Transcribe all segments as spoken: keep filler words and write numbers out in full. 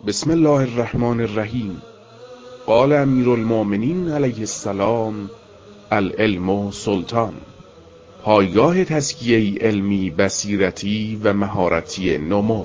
بسم الله الرحمن الرحیم. قال امیر المؤمنین علیه السلام: العلم سلطان. پایگاه تزکیه علمی، بصیرتی و مهارتی نمو.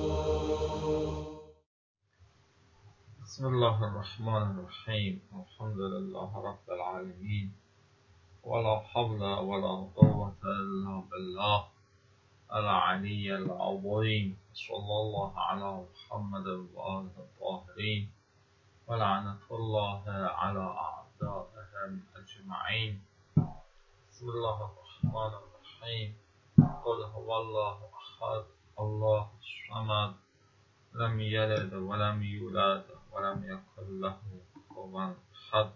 بسم الله الرحمن الرحیم. الحمد لله رب العالمین، ولا حول ولا قوة الا بالله العلی العظیم. صلی الله علی محمد و آله الطاهرین و لعنة الله علی اعدائهم اجمعین. بسم الله الرحمن الرحیم. قل هو الله احد الله الصمد لم یلد ولم یولد ولم یکن له کفوا احد.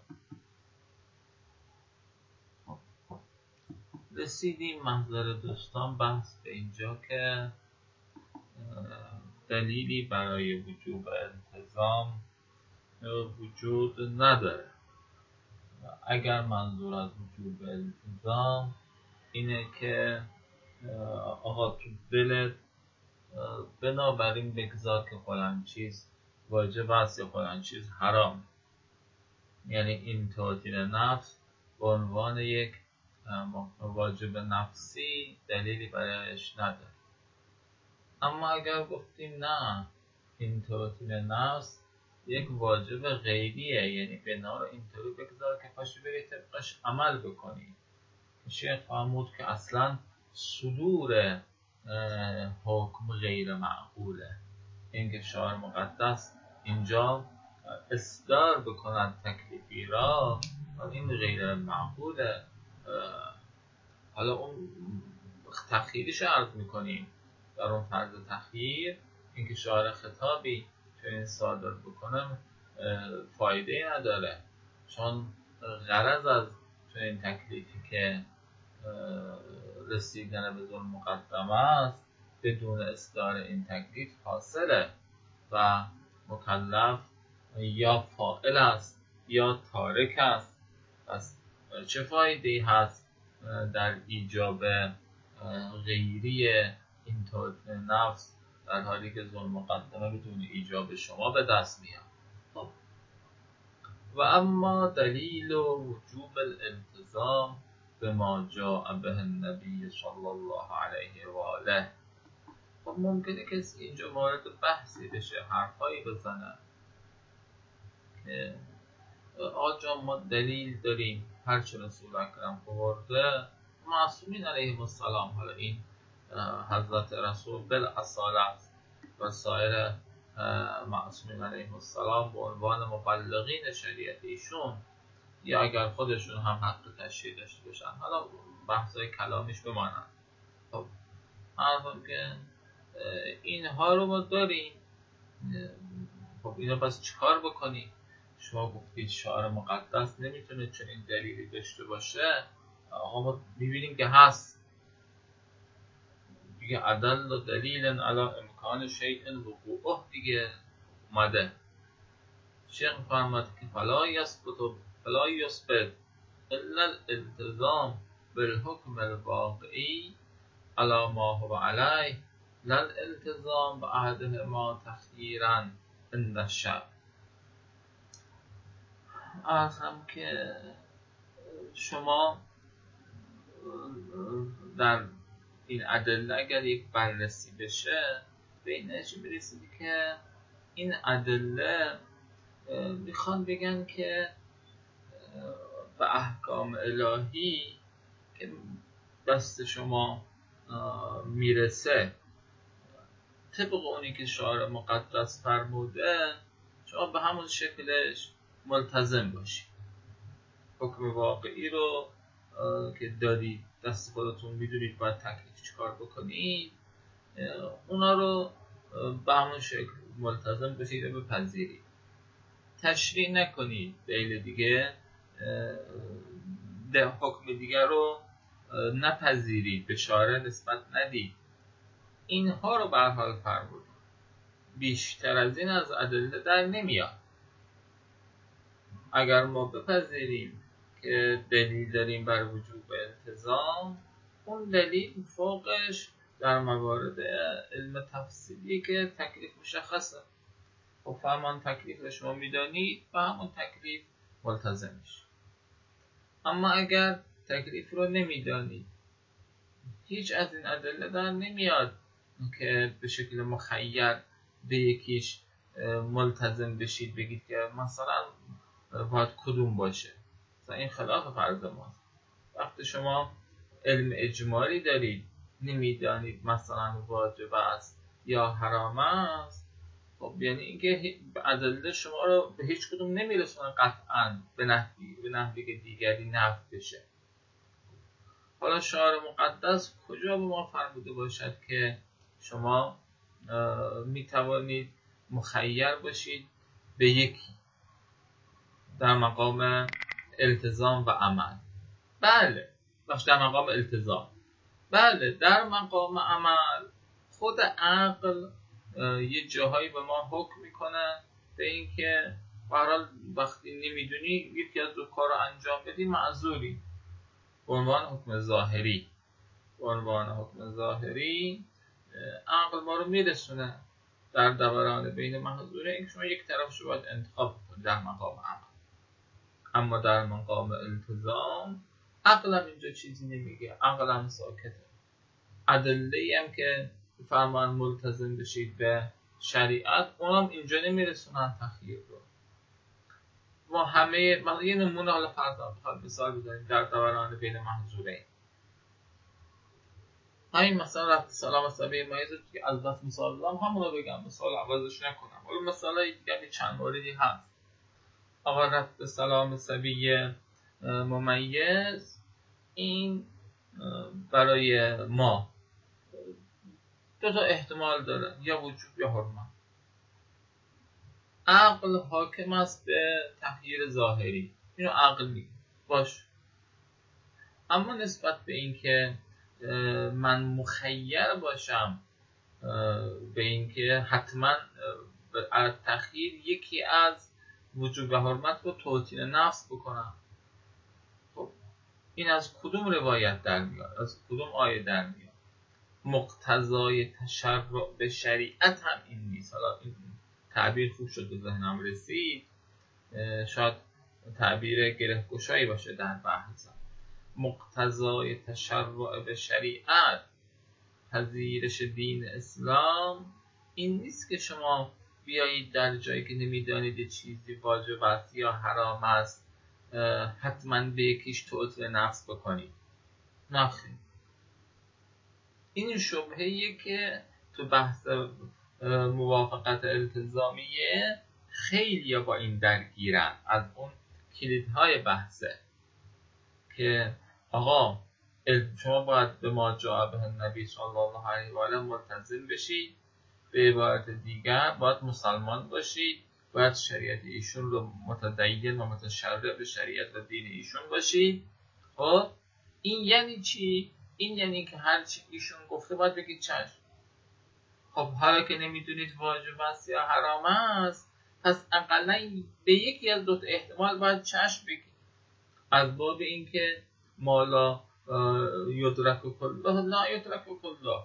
رسیدیم محضر دوستان بحث به اینجا که دلیلی برای وجوب التزام وجود نداره. اگر منظور از وجوب التزام اینه که آقا تو دلت بنابراین بگذار که فلان چیز واجب است یا فلان چیز حرام، یعنی این توطین نفس به عنوان یک واجب نفسی دلیلی برایش نداره. اما اگر گفتیم نه، این توطین نفس یک واجب غیریه، یعنی بنا رو اینطوری بگذار که پاشو بری طبقش عمل بکنی. شیخ فرمود که اصلا صدور حکم غیر معقوله. اینکه شاعر مقدس اینجا اصدار بکنن تکلیفی را، این غیر معقوله. حالا اون تخییرش عرض میکنیم. در اون فرض تخییر اینکه شاعر خطابی چنین صادر بکنم فایده نداره، چون غرض از چنین تکلیفی که رسیدن به ظلم مقدمه است بدون اصدار این تکلیف حاصله و مکلف یا فاعل است یا تارک است. پس چه فایده‌ای هست در ایجاب غیری این توطین نفس در حالی که ظلم مقدمه بدون ایجاب شما به دست میاد؟ خب و اما دلیل وجوب الالتزام به ما جاء به النبی صلی الله علیه و آله. خب ممکنه کسی اینجا وارد بحثی بشه، حرفایی بزنه که آجا ما دلیل داریم، هرچه رسول اکرم آورده معصومین علیهم السلام، حالا این حضرت رسول بالاصاله است و سایر معصومین علیهم السلام به عنوان مبلغین شریعت ایشون، یا اگر خودشون هم حق تشریع داشته باشن، حالا بحثای کلامیش بمانند. خب عرضم که اینها رو ما داریم. خب اینا بس چیکار بکنیم؟ شما گفتید شعار مقدس نمیتونه چنین دلیلی داشته باشه. آقا ما میبینیم که هست دیگه، عدل و دلیل علی امکان شیء وقوعه دیگه اومده. شیخ فرمود که فلا یثبت فلا یثبت الا الالتزام بالحکم الواقعی علی ما هو علیه لا الالتزام باحدهما تخییرا عند الشرع. عرضم که شما در این ادله اگر یک بررسی بشه به این نتیجه میرسید که این ادله میخوان بگن که به احکام الهی که دست شما میرسه طبق اونی که شعار مقدس فرموده شما به همون شکلش ملتزم باشید. حکم واقعی رو که دارید دست خودتون میدونید باید تکلیف چیکار بکنید، اونا رو به همون شکل ملتزم باشید و بپذیرید. تشریع نکنید دلیل دیگه، ده حکم دیگر رو نپذیرید، به شارع نسبت ندید. اینها رو به هر حال فرمود. بیشتر از این از ادله در نمیاد. اگر ما بپذیریم که دلیل داریم بر وجوب التزام، اون دلیل فوقش در موارد علم تفصیلی که تکلیف مشخصه. خب فرمان تکلیف رو شما میدانید و همون تکلیف ملتزم میشید. اما اگر تکلیف رو نمیدانید، هیچ از این ادله در نمیاد که به شکل مخیر به یکیش ملتزم بشید، بگید که مثلا باید کدوم باشه. مثلا این خلاف فرض ماست. وقتی شما علم اجمالی دارید، نمیدانید مثلا واجب است یا حرام است، خب یعنی اینکه ادله شما رو به هیچ کدوم نمیرسونه قطعاً به نحوی به نحوی که دیگری نفی بشه. حالا شعار مقدس کجا به ما فرموده باشد که شما می توانید مخیر باشید به یکی در مقام التزام و عمل؟ بله، باش در مقام التزام. بله، در مقام عمل خود عقل یه جاهایی به ما حکم میکنه به این که برحال وقتی نمیدونی یکی از دو کار رو انجام بدی معذوری. به عنوان حکم ظاهری به عنوان حکم ظاهری عقل ما رو میرسونه در دوران بین محظورین این که شما یک طرفش رو باید انتخاب کنید در مقام عمل. اما در مقام التزام عقلم اینجا چیزی نمیگه، عقلم ساکته. ادله‌ای هم که فرمان ملتزم بشید به شریعت، اونم اینجا نمیرسونن تخییر رو. ما همه یه نمونه حالا فرض کنید مثال بزنیم در دوران بین محظورین، همین مثلا رفت سلام سبیه مایزه که از دست مثال دادم همون رو بگم، مثال عوضش نکنم. حالا مثال دیگه چند موردی هست. آقا رفت سلام سبیه ممیز، این برای ما دو تا احتمال داره، یا وجوب یا حرمت. عقل حاکم است به تغییر ظاهری، اینو عقل میگه باش. اما نسبت به این که من مخیر باشم به این که حتما از تخییر یکی از وجوب و حرمت رو توطین نفس بکنم، خب این از کدوم روایت در میاد؟ از کدوم آیه در میاد؟ مقتضای تشرع به شریعت هم این نیست. حالا این تعبیر خوب شد به ذهنم رسید، شاید تعبیر گره‌گشایی باشه در بحثم. مقتضای تشرع به شریعت، پذیرش دین اسلام، این نیست که شما بیایید در جایی که نمیدانید چیزی واجب است یا حرام است حتما به یکیش توطئه نفس بکنید. نخیر، این شبهه‌ایه که تو بحث موافقت التزامیه خیلی با این درگیرن. از اون کلیدهای بحثه که آقا شما باید به ما جاء به النبی صلی الله علیه و آله ملتزم بشید، به عبارت دیگر باید مسلمان باشید، باید شریعت ایشون رو متدین و متشرع به شریعت و دین ایشون باشید. خب این یعنی چی؟ این یعنی که هر چی ایشون گفته باید بگید چشم. خب حالا که نمیدونید واجب است یا حرام است، پس اقلا به یکی از دو احتمال باید چشم بگید. از باب اینکه مالا یدرک کله لا یدرک کله،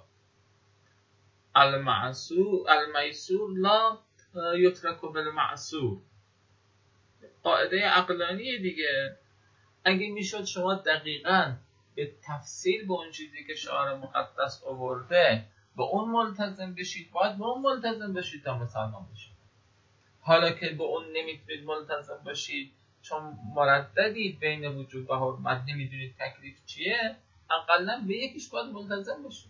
المعصور المیسور لا یترک بالمعصور. قاعده عقلانی دیگه. اگه میشد شما دقیقاً به تفصیل به اون چیزی که شعار مقدس آورده به اون ملتزم بشید، باید به اون ملتزم بشید تا مسلمان بشید. حالا که به اون نمیتونید ملتزم باشید چون مرددید بین وجوب و حرمت، نمیدونید تکلیف چیه، اقلا به یکیش باید ملتزم باشید.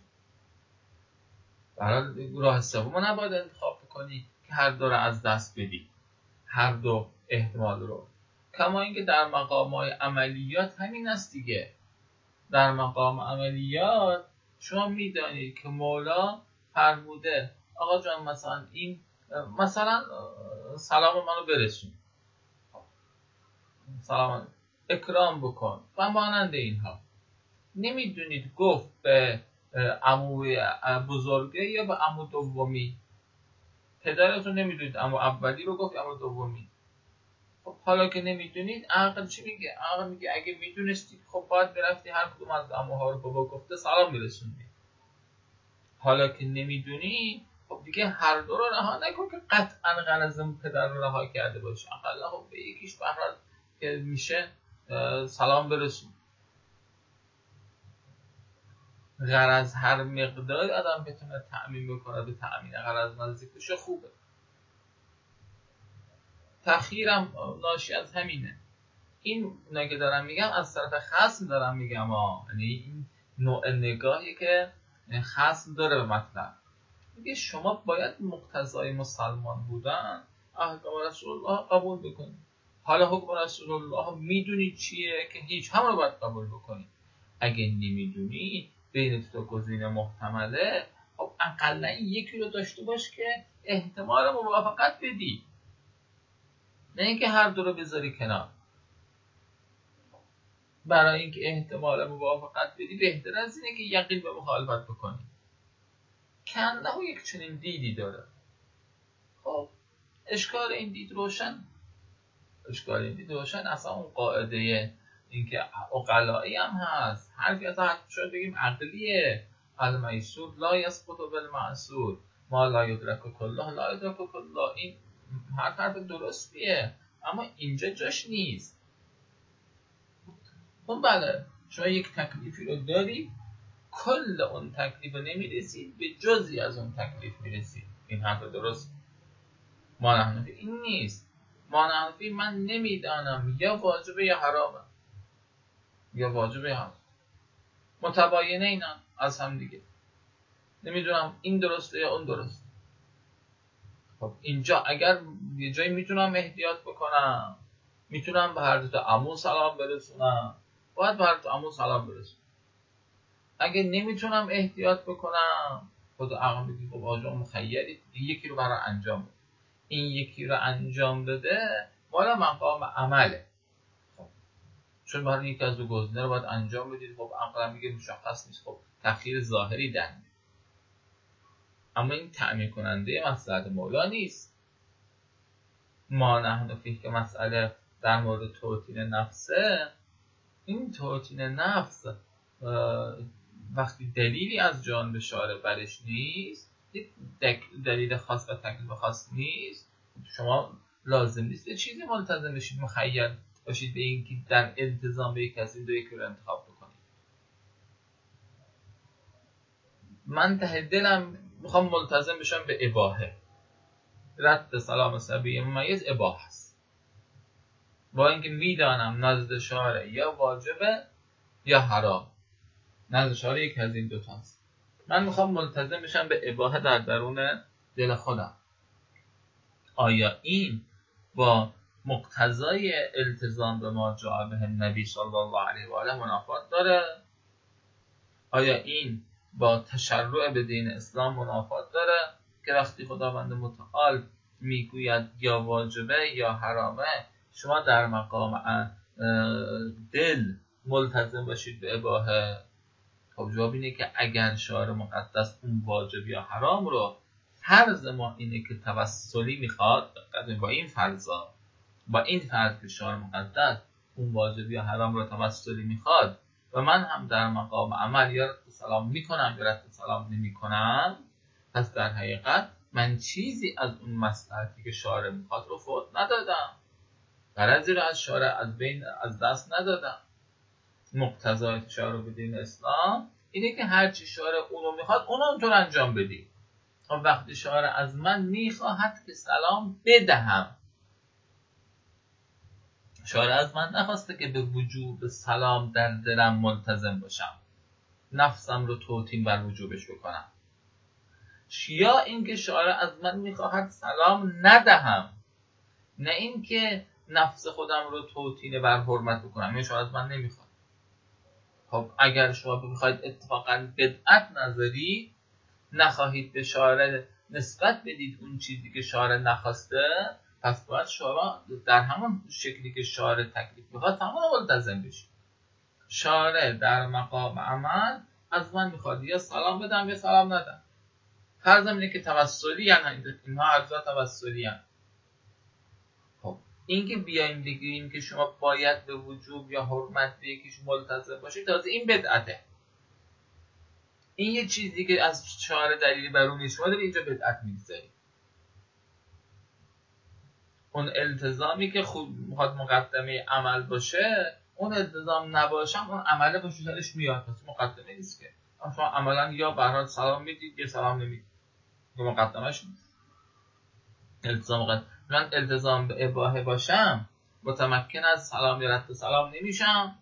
برای راه سوم نباید انتخاب کنی که هر دو رو از دست بدی، هر دو احتمال رو. کما اینکه در مقامات عملیات همین است دیگه. در مقام عملیات شما میدانید که مولا فرموده آقا جان مثلا این مثلا سلام منو برسون، سلام اکرام بکن و مانند اینها. نمیدونید گفت به عموی بزرگه یا به عمو دومی. پدرتون نمیدونید عمو اولی رو گفت عمو دومی. خب حالا که نمیدونید عقل چی میگه؟ عقل میگه اگه میدونستید خب باید برفتی هر کدوم از عموها رو بابا گفته سلام میرسوندید. حالا که نمیدونی خب دیگه هر دو رو رها نکن که قطعا غرض پدر رو رها کرده باشه. اقلا خب به یکیش بهرد که میشه سلام برسون. غرض هر مقداری آدم بتونه تأمین بکنه به تأمین غرض نزدیک بشه خوبه. تأخیرم ناشی از همینه. این اونایی که دارم میگم از طرف خصم دارم میگم ها، یعنی این نوع نگاهی که خصم داره به مطلب. میگه شما باید مقتضای مسلمان بودن احکام رسول الله قبول بکنید. حالا حکم رسول الله میدونی چیه که هیچ، هم رو باید قبول بکنید. اگه نمیدونی بین تو گزینه محتمله، خب اقلا یکی رو داشته باش که احتمال موافقت بدی، نه اینکه هر دو رو بذاری کنار. برای اینکه احتمال موافقت بدی بهتر از اینه که یقین به مخالفت بکنی. کنه یک چنین دیدی داره. خب اشکال این دید روشن اشکال این دید روشن اصلا اون قاعده اینکه عقلایی هم هست، حرفی از حرف شاید بگیم عقلیه. المیسور لا یسقط بالمعسور ما لا یدرک کله لا یدرک کله. این حرف حرف درستیه، اما اینجا جاش نیست. اون بله شما یک تکلیفی رو داری، کل اون تکلیف رو نمیرسید، به جزی از اون تکلیف میرسید. این حرف درست. ما نحنفی این نیست. ما نحنفی من نمیدانم یا واجبه یا حرامه، یا واجبه یا حرام. متباینه اینا از هم دیگه، نمیدونم این درسته یا اون درسته. خب اینجا اگر یه جایی میتونم احتیاط بکنم، میتونم به هر دو تا عمو سلام برسونم، باید به هر دو تا عمو سلام برسونم. اگه نمیتونم احتیاط بکنم، خود عقل میگه خب آجا مخیری یکی رو برای انجام بده. این یکی رو انجام بده والا مقام عمله. خب چون برای یکی از دو گزینه رو باید انجام بدید، خب عقل میگه مشخص نیست، خب تأخیر ظاهری در میاد. اما این تأمین کننده مصلحت مولا نیست. ما نحن فیه که مسئله در مورد توطین نفسه، این توطین نفس وقتی دلیلی از جانب شارع برش نیست، دلیل خاص و تکلیف خاص نیست، شما لازم نیست به چیزی ملتزم بشید، مخیر باشید به این که در التزام به یک از این دو یکی رو انتخاب بکنید. من ته دلم میخوام ملتزم بشم به اباحه. رد سلام صبی ممیز اباحه است، با اینکه میدانم نزد شارع یا واجبه یا حرام. نزد شارع یک از این دو تاست. من میخوام ملتزم بشم به اباحه در درون دل خودم. آیا این با مقتضای التزام به ما جاء به نبی صلی الله علیه و آله منافات داره؟ آیا این با تشرع به دین اسلام منافات داره که وقتی خداوند متعال میگوید یا واجبه یا حرامه، شما در مقام دل ملتزم باشید به اباحه؟ خب جواب اینه که اگر شارع مقدس اون واجب یا حرام رو، فرض ما اینه که توسلی میخواد، با این فرضا، با این فرض که شارع مقدس اون واجب یا حرام رو توسلی میخواد و من هم در مقام عمل یا رد سلام میکنم یا رد سلام نمیکنم، پس در حقیقت من چیزی از اون مصلحتی که شارع میخواد رو فوت ندادم، غرضی رو از شارع از بین از دست ندادم. مقتضای شارع به دین اسلام اینه که هرچی شارع اونو میخواد اونو اونطور انجام بدی. و وقتی شارع از من میخواهد که سلام بدهم، شارع از من نخواسته که به وجوب سلام در دلم ملتزم باشم، نفسم رو توطین بر وجوبش بکنم، یا اینکه شارع از من میخواهد سلام ندهم، نه اینکه نفس خودم رو توطین بر حرمت بکنم. این شارع از من نمیخواد. خب اگر شما بخواید اتفاقا بدعت نظری، نخواهید به شارع نسبت بدید اون چیزی که شارع نخواسته، پس باید شما در همون شکلی که شارع تکلیف میخواد همون ملتزم بشید. شارع در مقام عمل از من میخواد یا سلام بدم یا سلام ندم. فرضم اینه که توسلی یعنی اینها اجزا توسلی هستند. خب این که بیایم بگیم که شما باید به وجوب یا حرمت به یکیش ملتزم باشید، تازه این بدعته. این یه چیزی که از چهار دلیلی بر اون نیست، شما داری اینجا بدعت می‌ذاری. اون التزامی که خوب میخواد مقدمه عمل باشه، اون التزام نباشم اون عمله باشه درش میاد، پس مقدمه نیست که. شما عملا یا به هر حال سلام میدید یا سلام نمیدید، که مقدمهش نیست. التزام مقدم. من التزام به اباحه باشم، متمکن از سلام یا رد سلام نمیشم.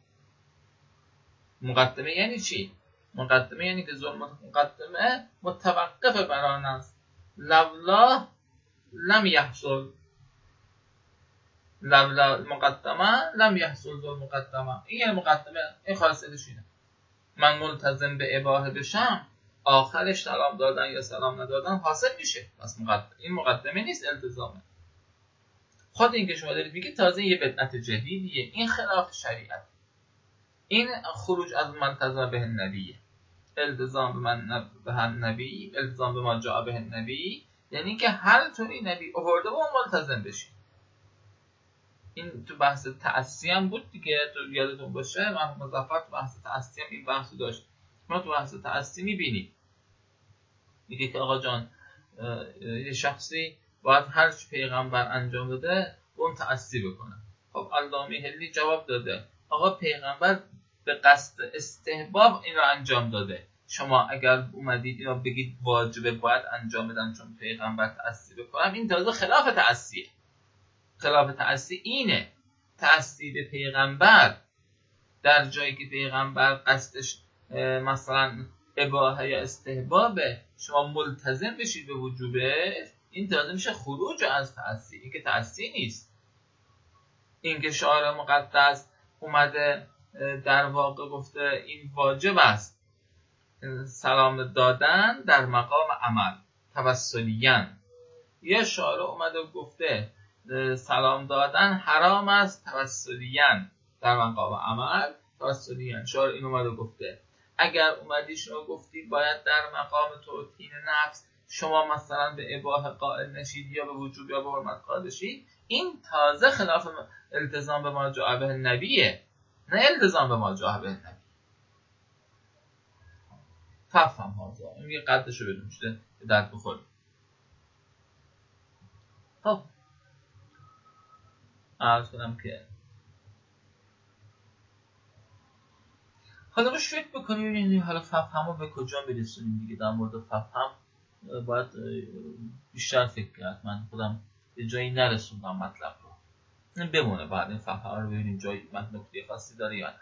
مقدمه یعنی چی؟ مقدمه یعنی که ظلم مقدمه متوقف بر آن است لولا لم یحصل، لولا مقدمه لم یحصل ذل مقدمه. این یعنی مقدمه، این خاصیتش اینه. من ملتزم به اباحه بشم، آخرش سلام دادن یا سلام ندادن حاصل میشه، پس مقدمه. این مقدمه نیست، التزامه. خود این که شما دارید میگید تازه یه بدعت جدیدیه، این خلاف شریعت، این خروج از منتظر به النبی. التزام به من به النبی، التزام به ما جاء به النبی، یعنی که هر طوری نبی آورده با ملتزم بشید. این تو بحث تعصی هم بود دیگه، تو یادتون باشه من مظفر تو بحث تعصی هم این بحثو داشت. ما تو بحث تعصی میبینید میگه که آقا جان یه شخصی باید هر چی پیغمبر انجام داده اون تعصی بکنه. خب علامه حلی جواب داده آقا پیغمبر به قصد استحباب این رو انجام داده، شما اگر اومدید اینو بگید واجبه باید انجام بدن چون پیغمبر تعصی بکنم، این تازه خلاف تعصیه. خلاف تعصی اینه تعصی به پیغمبر در جایی که پیغمبر قصدش مثلا اباحه یا استحبابه، شما ملتزم بشید به وجوبش، این تازه میشه خروج از تعصی. این که تعصی نیست. این که شعار مقدس اومده در واقع گفته این واجب است سلام دادن در مقام عمل توسلیاً، یا شعار اومده گفته سلام دادن حرام است توسلیاً در مقام عمل توسلیاً. شعار این اومده گفته اگر اومدی شما گفتی باید در مقام توطین نفس شما مثلا به اباحه قائل نشید یا به وجوب یا به حرمت قائل شید، این تازه خلاف التزام به ما جاء به النبیه، نه التزام به ما جاء به النبی. فهم هازا این یه قدشو بدون شده درد بخوری. خب عرض کنم که حالا باش فکر بکنیم ببینیم حالا فهم رو به کجا میرسونیم دیگه. در مورد فهم باید بیشتر فکر کرد. من خودم یه جایی نرسوندم مطلب رو، این بمونه بعد این فهم رو ببینیم جایی من نکته خاصی داره یا نه.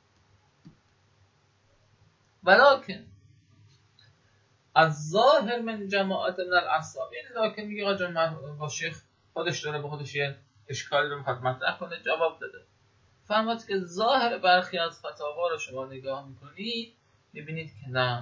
ولیکن از ظاهر من جماعت من الاصحاب، این لکن میگه آجا من با شیخ خودش داره به خودش یه اشکالی رو میخواد مطرح کنه، جواب داده. فرمود که ظاهر برخی از فتاوا رو شما نگاه میکنید میبینید که نه،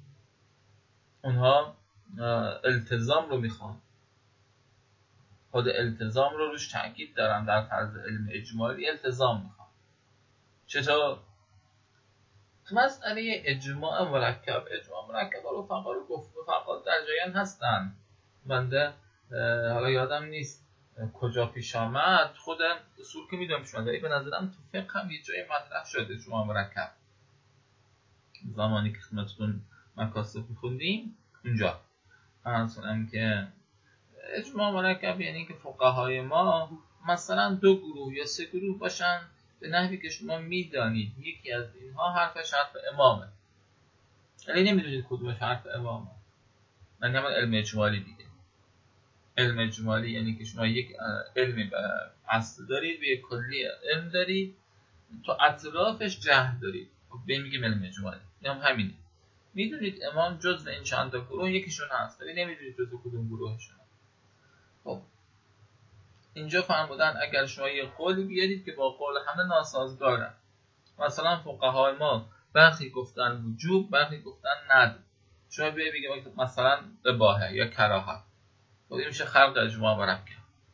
اونها التزام رو میخوان، خود التزام رو روش تاکید دارن، در طرز علم اجمالی التزام میخوان. چطور؟ تو مسئله اجماع مرکب، اجماع مرکب رو رفقا رو گفت، رفقا در جایان هستن، بنده حالا یادم نیست کجا پیش آمد، خود اصول که میدونم پیش آمد، به نظرم تو فقه هم یه جای مطرح شده اجماع مرکب، زمانی که خدمتتون مکاسب میخوندیم اونجا فرض که اجماع مرکب یعنی که فقهای ما مثلا دو گروه یا سه گروه باشن به نحوی که شما میدانید یکی از اینها حرفش حرف امامه، ولی نمیدونید کدومش حرف امامه. من همون علم اجمالی دیگه. علم اجمالی یعنی که شما یک علمی به اصل دارید و یک کلی علم دارید، تو اطرافش جهل دارید، به میگیم علم اجمالی. هم همینه، میدونید امام جزء این چند تا گروه یکیشون هست ولی نمیدونید جزء کدوم گروهشون. خب اینجا فرمودن اگر شما یه قولی بیارید که با قول همه ناسازگاره، مثلا فقهای ما برخی گفتن وجوب برخی گفتن ند، شما بیایی بگید مثلا اباحه یا کراهت، خب این میشه خلق اجماع مرکب.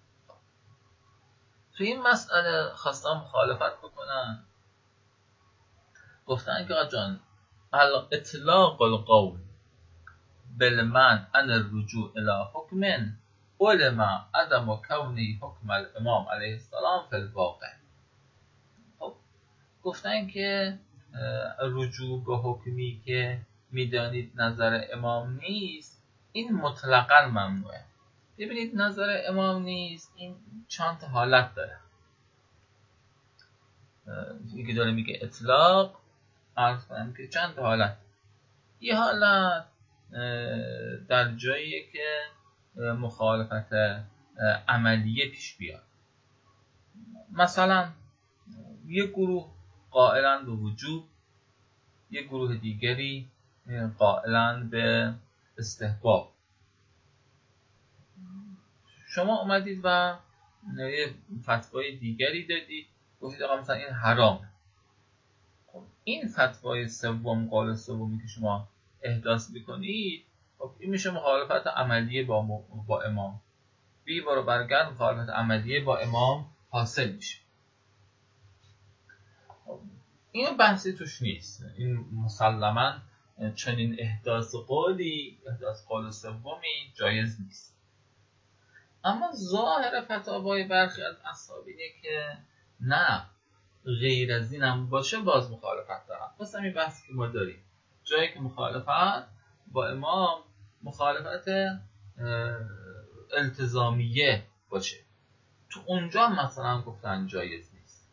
تو این مسئله خواستم مخالفت بکنن، گفتن که آجان اطلاق القول بالمنع عن الرجوع الى حکم علم عدم کونی حکم الامام علیه السلام فی الواقع. خب گفتن که رجوع به حکمی که میدانید نظر امام نیست، این مطلقاً ممنوعه. ببینید نظر امام نیست این چند تا حالت داره. یکی داره میگه اطلاق، عرض کنم که چند تا حالت. یه حالت در جاییه که مخالفت عملیه پیش بیاد. مثلا یه گروه قائلن به وجوب، یه گروه دیگری قائلن به استحباب. شما اومدید و یه فتوای دیگری دادید، گفتید آقا مثلا این حرام. خب این فتوای سوم، قول سومی که شما احداث میکنید، خب این میشه مخالفت عملیه با, م... با امام. بی برو برگرد مخالفت عملیه با امام حاصل میشه. خب این بحثی توش نیست. این مسلماً چنین احداث قولی، احداث قول سومی جایز نیست. اما ظاهر فتاوای برخی از اصحاب اینه که نه، غیر از این هم باشه باز مخالفت دارن. پس همین بحثی که ما داریم، جایی که مخالفت با امام مخالفت التزامیه باشه، تو اونجا مثلا گفتن جایز نیست.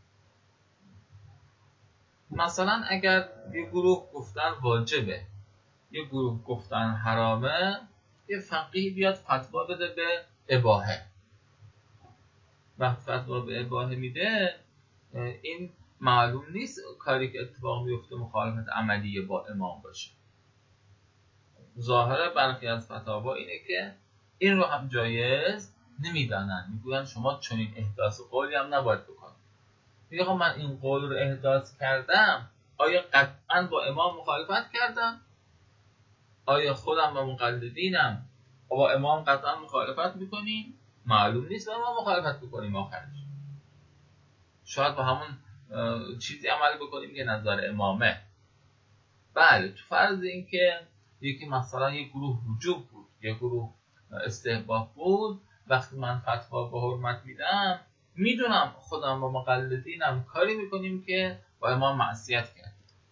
مثلا اگر یه گروه گفتن واجبه، یه گروه گفتن حرامه، یه فقیه بیاد فتوا بده به اباحه. وقت فتوا به اباحه میده، این معلوم نیست کاری که اتفاق میفته مخالفت عملیه با امام باشه. ظاهر برخی از فتاوا اینه که این رو هم جایز نمیدانن، میگوین شما چنین احداث قولی هم نباید بکنید. میگه خب من این قول رو احداث کردم، آیا قطعا با امام مخالفت کردم؟ آیا خودم و مقلدینم با امام قطعا مخالفت میکنیم؟ معلوم نیست با امام مخالفت بکنیم. آخرش شاید با همون چیزی عمل بکنیم که نظر امامه. بله، تو فرض این که یکی مثلا یک گروه وجوب بود، یک گروه استحباب بود، وقتی من فتوا به حرمت میدم، میدونم خودم و مقلدینم کاری میکنیم که با امام معصیت کرد.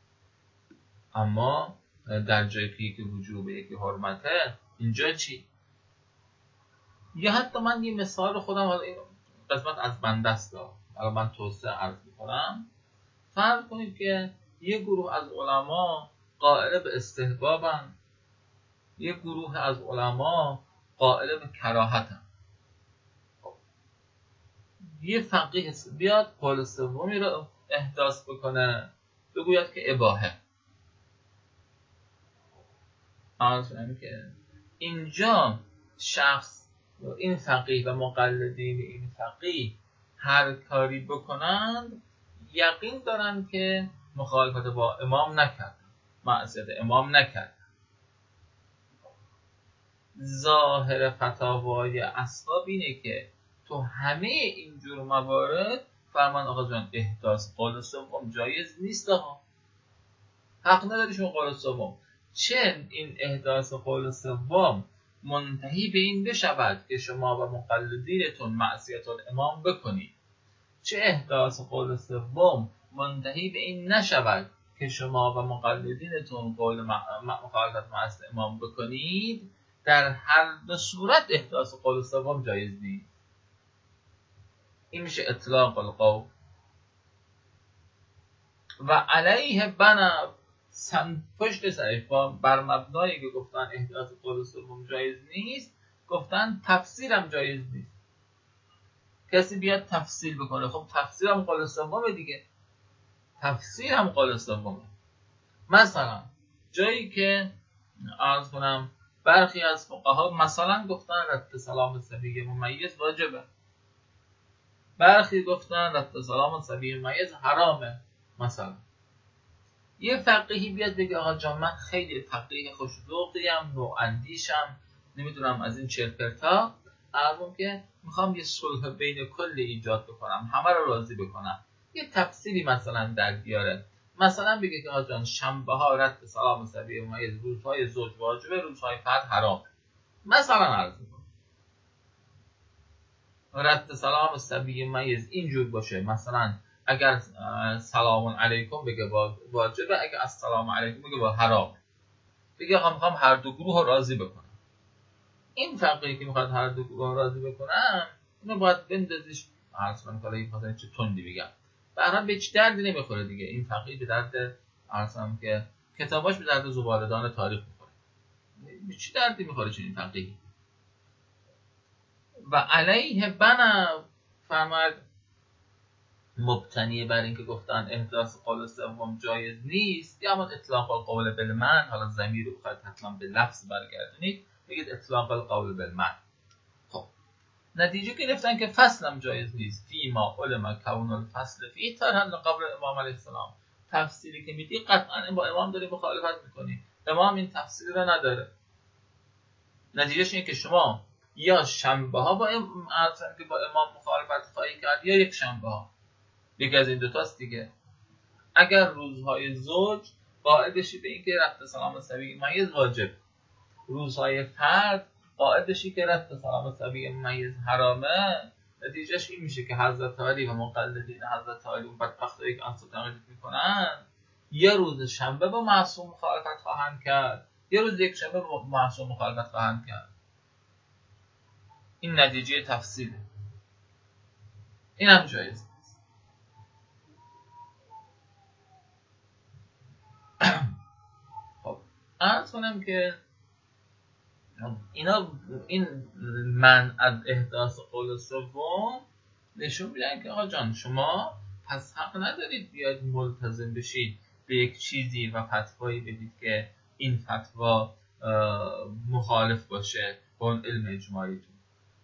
اما در جایی که یکی وجوبه یکی حرمته، اینجا چی؟ یا حتی من یه مثال خودم، حالا این قسمت از بنده است، حالا من توسعه عرض میکنم. فرض کنید که یه گروه از علما قائل به استحبابن، یه گروه از علما قائل به کراهتن. یه فقیه بیاد قول سومی رو احداث بکنه، بگوید که اباحه. آنچنان که اینجا شخص، این فقیه و مقلدین این فقیه هر کاری بکنند، یقین دارن که مخالفت با امام نکردن، معصیت امام نکردن. ظاهر فتاوای اصحاب اینه که تو همه اینجور موارد فرمان آقا جان احداث قول سوم جایز نیست. ها حق نداری شما قول سوم، چه این احداث قول سوم منتهی به این بشود که شما و مقلدینتون معصیت الامام بکنید، چه احداث قول سوم منتهی به این نشود که شما و مقلدینتون قول مخالفت معصیت امام بکنید، در هر دو صورت احداث قول سوم جایز نیست. این میشه اطلاق القول. و علیه بنا سن پشت سرش با بر مبنایی که گفتن احداث قول سوم جایز نیست، گفتن تفسیر هم جایز نیست. کسی بیاد تفسیر بکنه، خب تفسیر هم قول سومه دیگه، تفسیر هم قول سومه. مثلا جایی که عرض کنم برخی از فقها مثلا گفتن رد سلام صبی ممیز واجبه، برخی گفتن رد سلام صبی ممیز حرامه. مثلا یه فقیهی بیاد بگه آقا جان من خیلی فقیه خوش‌ذوقیم، نواندیشم، نمیدونم از این چرپرتا، عرضم که میخوام یه صلح بین کل ایجاد بکنم، همه رو راضی بکنم، یه تفسیری مثلا در بیاره. مثلا بگه که آقا جان شنبه ها رد سلام صبی ممیز، روزهای زوج واجبه، روزهای فرد حرامه. مثلا عرض میکنم رد سلام صبی ممیز اینجور باشه، مثلا اگر سلام علیکم بگه واجبه، اگر السلام علیکم بگه با حرام. بگه آقا میخوام هر دو گروه رو راضی بکنم. این فقیهی که میخواد هر دو گروه رو راضی بکنم، اینو باید بندازیش عرض کنم کالا این خاطر چه تندی بگم. برام به چه دردی نمیخوره دیگه. این فقیه به درد عرض کنم که کتاباش به درد زباله‌دان تاریخ میخوره. به چه دردی میخوره چنین فقیهی؟ و علیه بنا فرماید مبتنی بر اینکه گفتن احداث قول سوم جایز نیست، یا همون اطلاق القول بالمن، حالا ضمیر رو بخواید حتما به لفظ برگردونید بگید اطلاق القول بالمن. خب نتیجه گرفتن که فصل هم جایز نیست. فی ما علم کون الفصل فی طرحا لقبر امام علیه السلام. تفسیری که میدی قطعا با امام داری مخالفت میکنی. امام این تفسیر رو نداره. نتیجهش اینه که شما یا شنبه ها با ام... که با امام مخالفت خواهی کرد یا یک شنبه ها. یکی از این دوتاست دیگه. اگر روزهای زوج قائل بشی به اینکه رفع سلام صبی ممیز واجب، روزهای فرد قائل بشی که رفع سلام صبی ممیز حرامه، نتیجهش این میشه که حضرت علی و مقلدین حضرت علی اون بدبختایی که انصار تقلید میکنن یا روز شنبه با معصوم مخالفت خواهند کرد یا روز یک شنبه با معصوم مخالفت خواهند کرد. این نتیجه تفصیله. این هم جایز نیست. خب عرض کنم که اینا این من از احداث قول سوم نشون میدن که آقا جان شما پس حق ندارید بیاید ملتزم بشید به یک چیزی و فتوایی بدید که این فتوا مخالف باشه با اون علم اجماعیتون.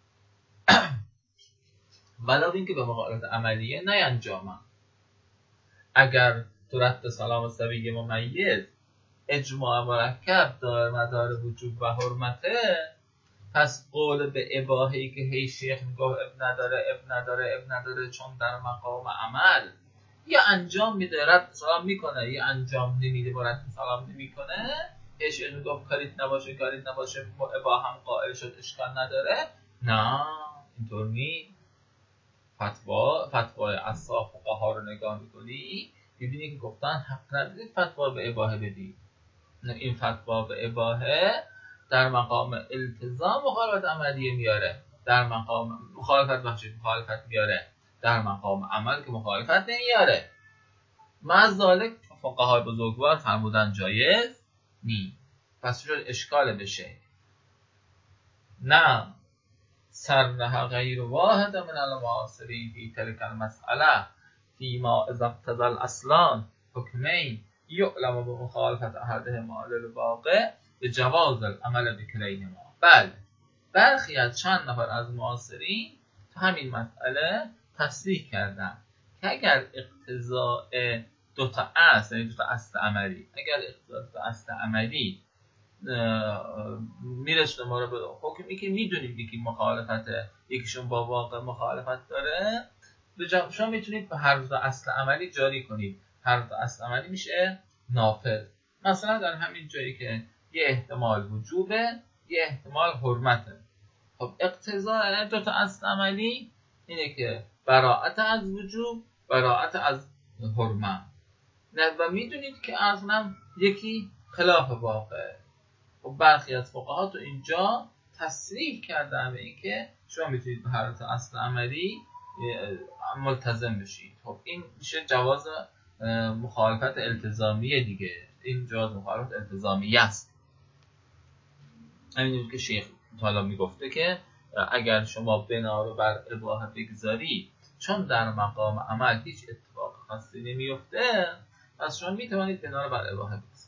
ولو اینکه به مخالفت عملیه نینجامن. اگر تو رد سلام صبی ممیز اجماع مرکب دار مدار وجوب و حرمته، پس قول به اباهه‌ای که هی شیخ میگه اب نداره اب نداره اب نداره چون در مقام عمل یا انجام میده رد سلام میکنه یا انجام نمیده و رد سلام نمیکنه، هی شیخ میگه کاریت نباشه کاریت نباشه اباه هم قائل شد اشکال نداره. نه اینطور نی. فتوا فتوای اصحاب فقها رو نگاه میکنی ببینی که گفتن حق ندارید فتوا به اباهه بدی. این فتوا به اباهه در مقام التزام مخالفت عملیه میاره، در مقام مخالفت بخشید مخالفت میاره، در مقام عمل که مخالفت نمیاره. مازالک فقهای بزرگوار فرمودن جایز نی. پس شد اشکال بشه. نه سرنها غیر واحد من المعاصرین فی تلک المسئله فیما اذا اقتضى الاصلان حکمین یعلم به مخالفت احدهما للواقع به جواز العمل بکلیهما. بله برخی از چند نفر از معاصرین تو همین مسئله تصریح کردن که اگر اقتضاء دوتا اصل، یعنی دوتا اصل عملی، اگر اقتضاء دوتا اصل عملی میرسونه ما رو به حکمی که میدونیم یکی مخالفته یکیشون با واقع مخالفت داره، شما میتونید به هر دو اصل عملی جاری کنید. هر دو اصل عملی میشه نافذ. مثلا در همین جایی که یه احتمال وجوبه یه احتمال حرمته. خب اقتضاء دو تا اصل عملی اینه که براءت از وجوب براءت از حرمت. نه و میدونید که اصلا یکی خلاف واقعه. خب برخی از فقها تو اینجا تصریح کردن به این که شما میتونید به هر دو اصل عملی ملتزم بشید. خب این میشه جواز مخالفت التزامیه دیگه. این جواز مخالفت التزامیه است. همینجور که شیخ حالا میگفته که اگر شما بنا رو بر اباحه بگذاری چون در مقام عمل هیچ اتفاق خاصی نمیفته، پس شما میتوانید بنا رو بر اباحه بگذارید.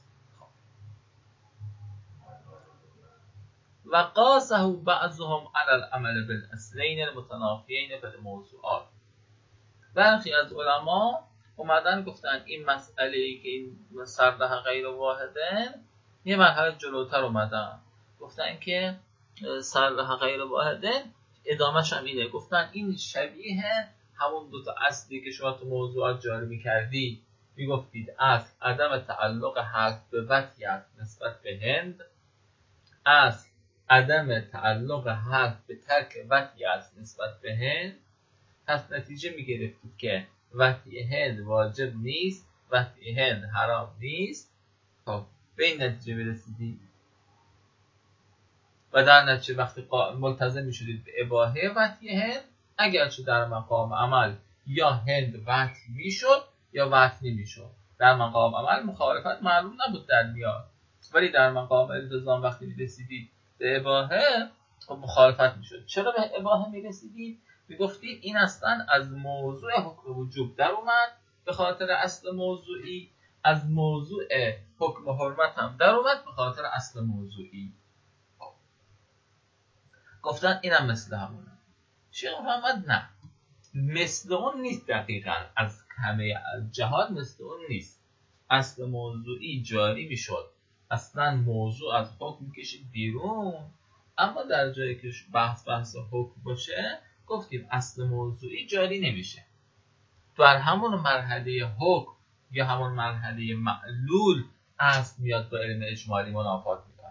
و قاسه بعضهم علی العمل بالاصلین المتنافیین فی الموضوعات. برخی از علما اومدن گفتن این مسئله ای که این سرده غیر واحدن یه مرحله جلوتر اومدن گفتن که سرده غیر واحدن ادامهش هم اینه. گفتن این شبیه همون دوتا اصلی که شما تو موضوعات جاری میکردی، میگفتید اصل عدم تعلق حرف به وطی است نسبت به هند، اصل عدم تعلق حرف به ترک وطی است نسبت به هند. پس نتیجه میگرفتید که وطی هند واجب نیست، وطی هند حرام نیست. خب به این نتیجه برسیدید و در نتیجه وقتی ملتزم میشدید به اباحه وطی هند، اگرچه در مقام عمل یا هند وطی میشد یا وطی نمیشد. در مقام عمل مخالفت معلوم نبود در میاد، ولی در مقام التزام وقتی میرسیدید به اباحه خب مخالفت میشد. چرا به اباحه میرسیدید؟ میگفتید این اصلا از موضوع حکم وجوب در اومد به خاطر اصل موضوعی، از موضوع حکم حرمت هم در اومد به خاطر اصل موضوعی. گفتن اینم مثل همونه. شیخ محمد نه، مثل اون نیست، دقیقا از همه جهات مثل اون نیست. اصل موضوعی جاری میشد، اصلا موضوع از حکم میکشید بیرون، اما در جایی که بحث بحث حکم باشه گفتیم اصل موضوعی جاری نمیشه. در همون مرحله حکم یا همون مرحله معلول اصل میاد با علم اجمالی منافات میکنه.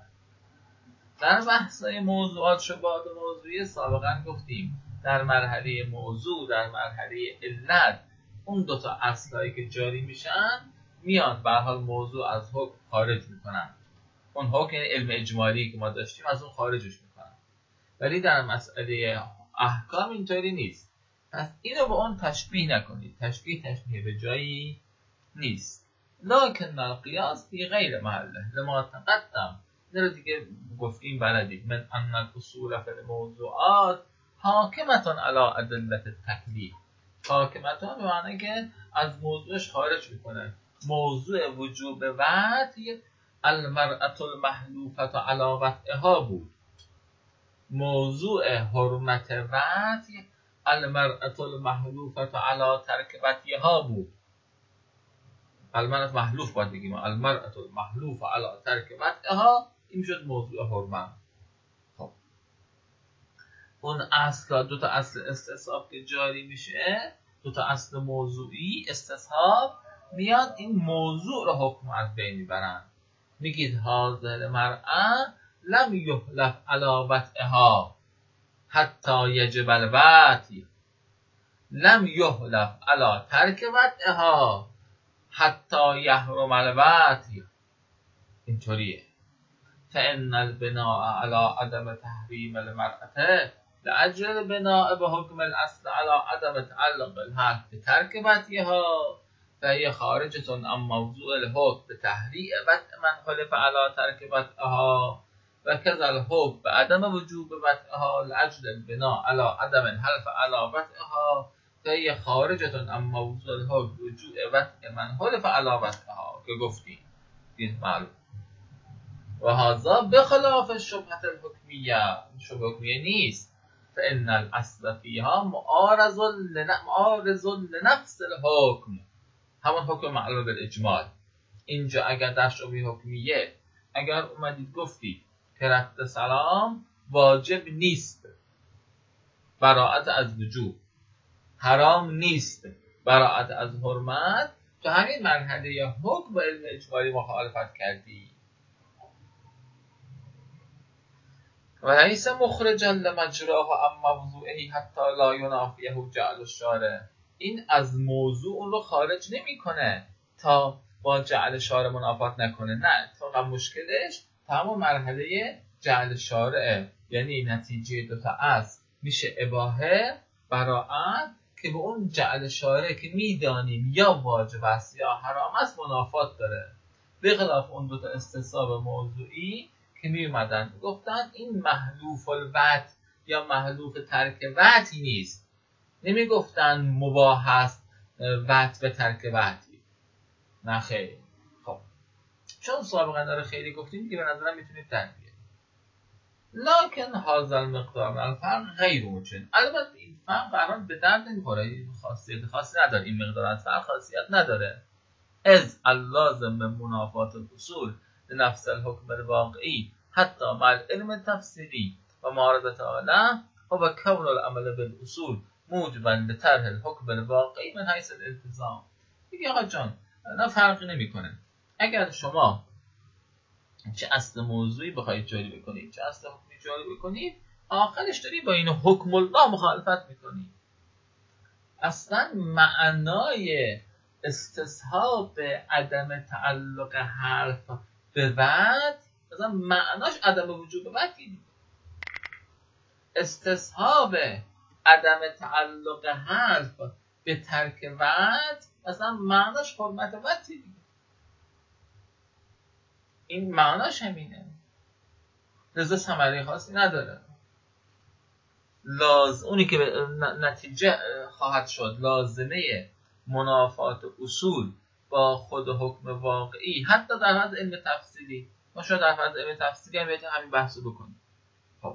در بحث‌های موضوعات شبهات موضوعی سابقا گفتیم در مرحله موضوع، در مرحله علت، اون دوتا اصلایی که جاری میشن میان به هر حال موضوع از حکم خارج میکنن. اون حکم یعنی علم اجمالی که ما داشتیم از اون خارجش میکنن. ولی در مسئله احکام اینطوری نیست. پس اینو با اون تشبیه نکنید. تشبیه تشبیه به جایی نیست. لکن القیاس فی غیر محله لما تقدم. این رو دیگه گفتیم بلدید. من ان الاصول فی الموضوعات حاکمتون علی ادلت التکلیف. حاکمتون به معنی که از موضوعش خارج میکنه. موضوع وجوب وطی المرأة المحلوفة علی وطئها بود. موضوع حرمت وطی المرأة المحلوفة علی ترک وطئها بود. المرأة محلوف باید بگیم. المرأة المحلوفة علی ترک وطئها این شد موضوع حرمت. خب اون اصل، دو تا اصل استصحاب که جاری میشه، دو تا اصل موضوعی استصحاب میاد این موضوع رو حکم از بین میبرن. میگید حاضر مرأة لم یحلف علی وطئها حتی یجب الوطی، لم یحلف علی ترک وطئها حتی یحرم الوطی. اینطوریه. فإن البناء على عدم تحریم المرأة لأجل البناء بحكم الأصل على عدم تعلق الحق بترك وطئها فهي خارجة عن موضوع الحكم بتحريم وطء من خلف على ترك وطئها وكذا الحكم بعدم وجوب وطئها لأجل البناء على عدم الحلف على وطئها فهي خارجة عن موضوع الحكم وجوب وطء من خلف على وطئها که گفتیم این معلوم. و هذا بخلاف الشبهة الحکمیه. شبهه حکمیه نیست. فإن الاصل فيها معارض معارض لنفس الحکم، همون حکم معلوم بالاجمال. اینجا اگر در شبهه حکمیه اگر اومدید گفتید که رد سلام واجب نیست براءت از وجوب، حرام نیست براءت از حرمت، تو همین مرحله حکم با علم اجمالی مخالفت کردی. و لیس مخرجا لمجراه عن موضوعه حتی لا ینافیه جعل الشارع. این از موضوع اون رو خارج نمیکنه تا با جعل شارع منافات نکنه. نه، تا مشکلش تمام مرحله جعل شارعه. یعنی نتیجه دوتا اصل میشه اباحه براءت که به اون جعل شارع که میدانیم یا واجب است یا حرام است منافات داره. به خلاف اون دوتا استصحاب موضوعی که می اومدن گفتن این محلوف الوطء یا محلوف ترک وطئی نیست. نمی گفتن مباح است وطء به ترک وطئی. نه خیلی. خب چون سابقا داره خیلی گفتیم که به نظرم میتونید درک بیارید. لکن هذا المقدار من الفرق غیر ممکن. البته این فرق قرار به درد نمیخوره، خاصیت خاصی نداره. این مقدار از فرق خاصیت نداره. از اللازم من منافات الاصول لنفس الحکم الواقعی حتی مع العلم التفصیلی و معارضت آله و با کون العمل بالاصول موجبا لطرح الحکم الواقعی من حیث الالتزام. دیگه آقا جان نه فرقی نمیکنه. اگر شما چه اصل موضوعی بخواید جاری بکنید چه اصل حکمی جاری بکنید، آخرش داری با این حکم الله مخالفت میکنید. اصلا معنای استصحاب عدم تعلق حرف به بعد مثلا معناش عدم وجود وطی دیگه. استصحاب عدم تعلق حرف به ترک وطی مثلا معناش حرمت وطی دیگه. این معناش همینه، لذا ثمره خاصی نداره. لاز اونی که نتیجه خواهد شد لازمه منافات اصول با خود حکم واقعی، حتی در حد علم تفسیری. ما شاید در حد علم تفسیری هم بهتر همین بحثو بکنیم. خب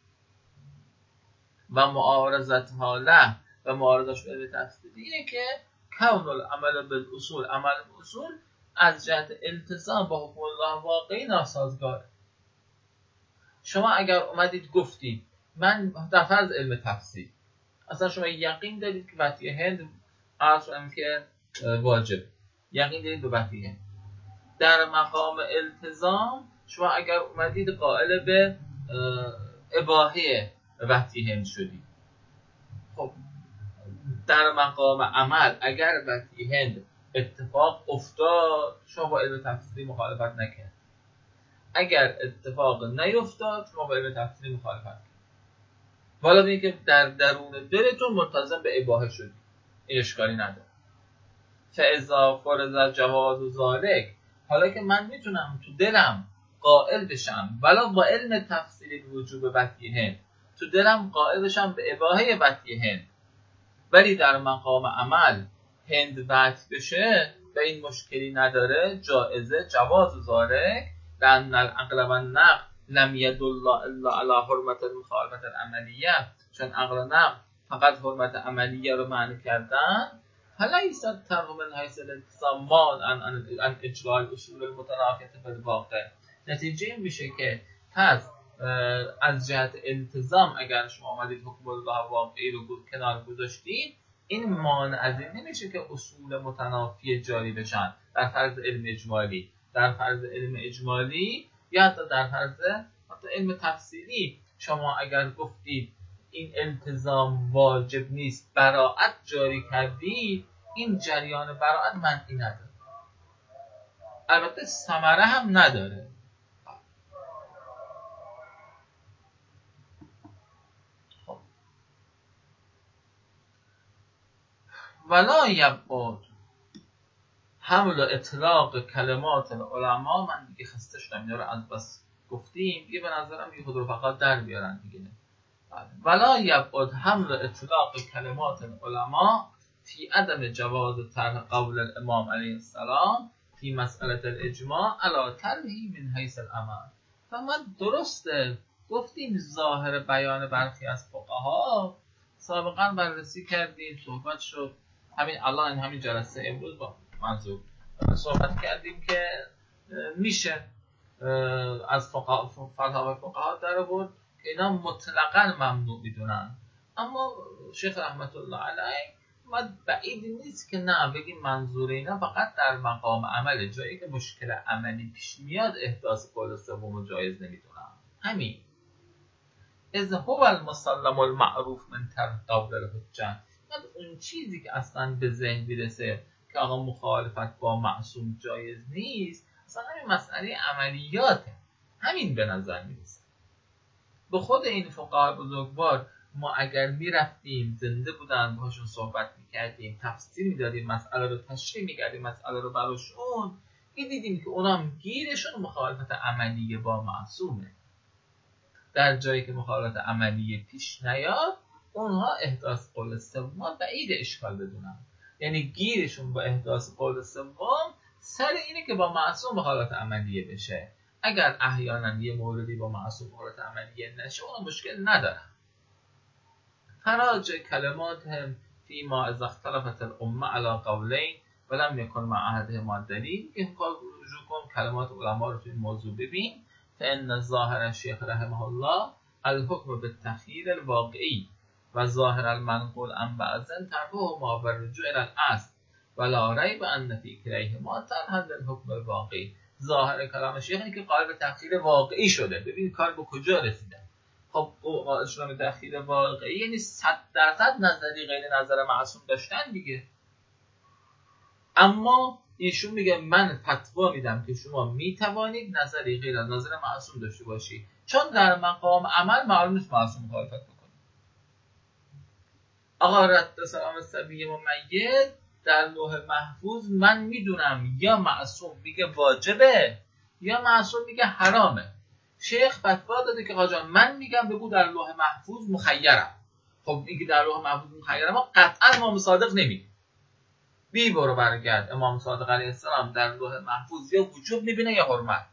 و معارضت حاله و معارضش به علم تفسیری اینه که کون العمل بالاصول، عمل به اصول از جهت التزام با حکم الله واقعی ناسازگاره. شما اگر اومدید گفتید من در فرض علم تفسیر اصلا شما یقین دارید که وطی هند عرض کنم که واجب، یقین دارید به وطی هند، در مقام التزام شما اگر اومدید قائل به اباحه وطی هند شدید. خب در مقام عمل اگر وطی هند اتفاق افتاد شما با علم تفسیری مخالفت نکرد، اگر اتفاق نیفتاد شما با علم تفسیری مخالفت کرد، والا بینید که در درون دلتون ملتزم به اباحه شدید، این اشکالی نداره. فاذا فرض جواز ذلک، حالا که من میتونم تو دلم قائل بشم ولا با علم تفسیری به وجوب وطی هند، تو دلم قائل بشم به اباحه وطی هند، ولی در مقام عمل هند وطی بشه و این مشکلی نداره، جائزه جواز ذلک، لأن العقل و النقل لم يدل الا على حرمت المخالفت العملیه، چون عقل و نقل فقط حرمت عملیه رو معنی کردن، فلیس الترک من حیث الالتزام مانعا عن اجراء الاصول المتنافیه بالواقع. نتیجه این میشه که پس از جهت التزام اگر شما آمدید حکم الله واقعی رو کنار گذاشتید، این مانع از این نمیشه که اصول متنافی جاری بشن در فرض علم اجمالی، در فرض علم اجمالی یا حتی در فرض حتی علم تفسیری. شما اگر گفتید این التزام واجب نیست، براءت جاری کردید، این جریان براءت منفی نداره، البته ثمره هم نداره. خب ولا یبعد حمل و اطلاق کلمات العلماء، من دیگه خسته شدم اینا رو از بس گفتیم دیگه، به نظرم دیگه خود رو فقط در بیارن دیگه. ولا یبعد حمل و اطلاق کلمات العلماء فی عدم جواز طرح قول الامام علیه السلام فی مسئله الاجماع علی طرحی من حیث العمل. و من درسته گفتیم ظاهر بیان برخی از فقها سابقا بررسی کردیم، صحبت شد، همین الان همین جلسه امروز با منظور صحبت کردیم که میشه از فقها فتاوی فقها در آورد که اینا مطلقاً ممنوع میدونن، اما شیخ رحمت الله علیه ما بعید نیست که نه بگیم منظور اینا فقط در مقام عمل، جایی که مشکل عملی پیش میاد احداث قول سوم جایز نمیدونن. همین اذ هو المسلم المعروف من طرح قول الحجه، اون چیزی که اصلا به ذهن میرسه که آقا مخالفت با معصوم جایز نیست، اصلا همین مسئله عملیاته، همین به نظر میرسه. به خود این فقهای بزرگوار ما اگر میرفتیم زنده بودن باهاشون صحبت میکردیم، تفسیر میدادیم، مسئله رو تشریح میکردیم، مسئله رو براشون، این دیدیم که اونا هم گیرشون مخالفت عملیه با معصومه. در جایی که مخالفت عملیه پیش نیاد اونها احداث قول سوم بعید اشکال بدونن، یعنی گیرشون با احداث قول سوم سر اینه که با معصوم مخالفت عملیه بشه. اگر احیانا یه موردی با معصوم مخالفت عملیه نشه اون مشکل ندارن. فراج کلمات هم فی ما از اختلافت الامه علی قولین ولم یکن مع احدهما دلیل، این کار رجوع کن کلمات علما رو توی موضوع ببین. فان ظاهر شیخ رحمه الله الحکم بالتخییر الواقعی و ظاهر المنقول عن بعضن ترفه ما بالرجوع الى الاصل ولا ریب ان فی کلیهما ترحل الحکم الواقعی. ظاهر کلام شیخ اینه که قائل به تخییر واقعی شده. ببین کار به کجا رسیده. خب اسلام تخییر واقعی یعنی صد درصد نظری غیر نظر معصوم داشتن دیگه، اما ایشون میگه من فتوا میدم که شما میتوانید نظری غیر از نظر معصوم داشته باشید، چون در مقام عمل معلوم نیست معصوم مخالفت بکنه. آقا رد سلام الصبی ممیت در لوح محفوظ من میدونم یا معصوم میگه واجبه یا معصوم میگه حرامه. شیخ فتوا داده که آقا من میگم بگو در لوح محفوظ مخیرم. خب میگه در لوح محفوظ مخیرم، ما قطعا امام صادق نمیگه. بی برو برگرد، امام صادق علیه السلام در لوح محفوظ یا وجوب میبینه یا حرمت،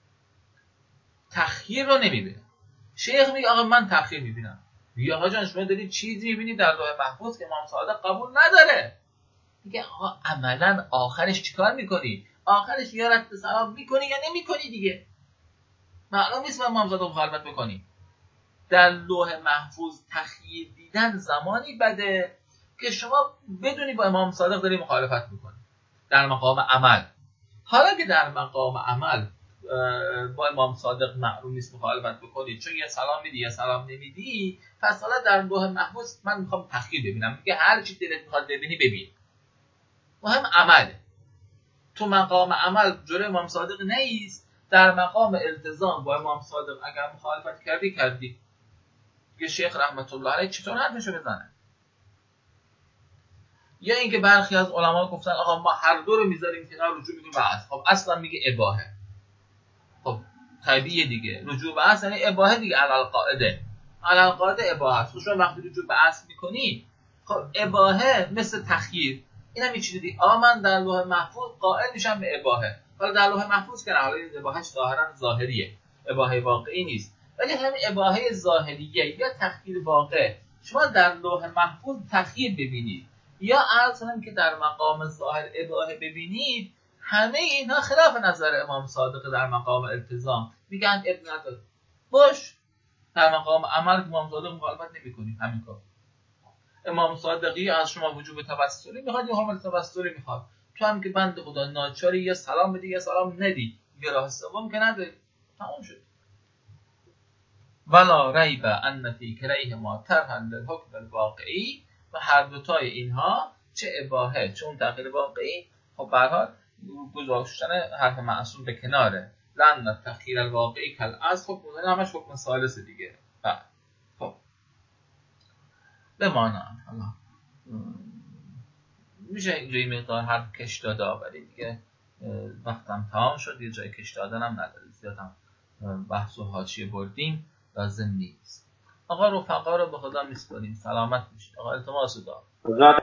تخییر رو نمیبینه. شیخ میگه آقا من تخییر میبینم. میگه آقا جان شما دارید چیزی میبینید در لوح محفوظ که امام صادق قبول نداره. میگه آقا عملا آخرش چیکار میکنی؟ آخرش یا رد سلام میکنی یا نمیکنی دیگه. معلوم نیست با امام صادق مخالفت بکنی. در لوح محفوظ تخییر دیدن زمانی بده که شما بدونی با امام صادق داری مخالفت میکنی در مقام عمل. حالا که در مقام عمل با امام صادق معلوم نیست مخالفت بکنی، چون یه سلام میدی یا سلام نمیدی، پس حالا در لوح محفوظ من میخوام تخییر ببینم. میگه هر چی دلت میخواد ببینی ببین، مهم عمله. تو مقام عمل جلوی امام صادق نیست، در مقام التزام با امام صادق اگر مخالفت کردی کردی. یه شیخ رحمت الله علیه چطور حرفشو بزنه؟ یا اینکه برخی از علما گفتن آقا ما هر دو رو میذاریم کنار، رجوع میکنیم به اصل. خب اصلا میگه اباحه. خب طبیعیه دیگه، رجوع به اصل یعنی اباحه دیگه، علل قاعده علل قاعده اباحه است. شما وقتی رجوع به اصل میکنی، خب اباحه مثل تخییر. اینم یه چیزی دیگه. آ من در لوح محفوظ قائل میشم به اباحه. حالا در لوح محفوظ که حالا این اباحهش ظاهرا ظاهریه، اباحه واقعی نیست، ولی همین اباحه ظاهریه یا تخییر واقع شما در لوح محفوظ تخییر ببینید یا عرض کنم که در مقام ظاهر اباحه ببینید، همه اینها خلاف نظر امام صادق در مقام التزام. میگن ابن عطا باش، در مقام عمل امام صادق مخالفت نمی‌کنید. همین کار امام صادقی از شما وجوب توسلی میخواد یا حرمت توسلی میخواد، تو هم که بنده خدا ناچاری یا سلام بدی یا سلام ندی، یه راه سوم که نداری، تمام شد. ولا ریب ان فی کریه ما ترحل للحکم الواقعی، و هر دوتای اینها چه اباحه چه اون تغییر واقعی، خب به هر حال گذاشتن حرف معصوم به کناره. لأن تخییر الواقعی کل از خب بودن همش حکم ثالث دیگه. خب بمانا حالا میشه اینجوری مقدار حرف کش داده، ولی دیگه وقتم تمام شد، یه جای کش دادن هم نداره، زیادم بحث و حاشیه بردیم لازم نیست. آقا رفقا رو به خدا میسپاریم، سلامت باشید. آقا التماس دار